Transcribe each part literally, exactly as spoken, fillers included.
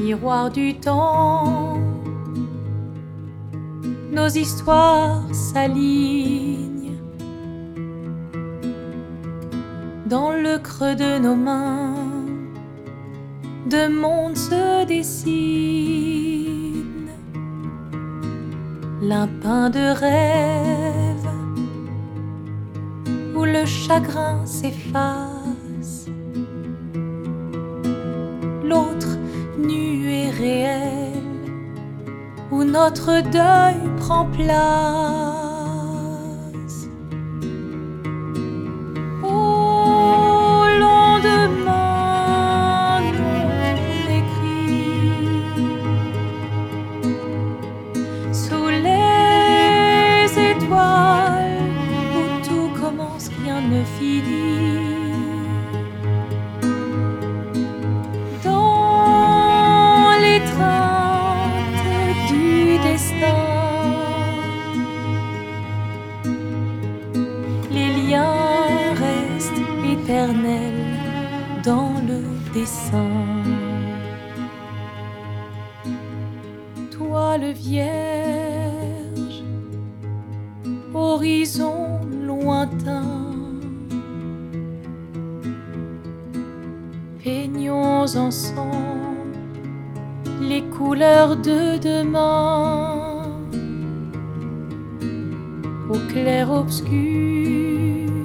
miroir du temps, nos histoires s'alignent. Dans le creux de nos mains, deux mondes se dessinent. L'un peint de rêve, où le chagrin s'efface, l'autre nu et réel, où notre deuil prend place. Au lendemain non écrit, sous les étoiles où tout commence, rien ne finit. Les liens restent éternels dans le dessin. Toile vierge, horizon lointain, peignons ensemble les couleurs de demain. Au clair-obscur,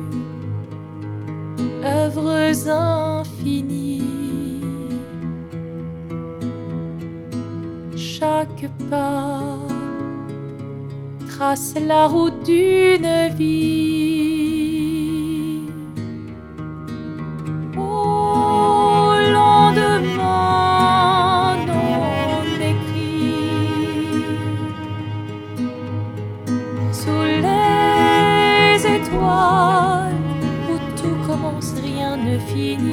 œuvres infinies. Chaque pas trace la route d'une vie. Au lendemain non écrit, sous les étoiles où tout commence, rien ne finit.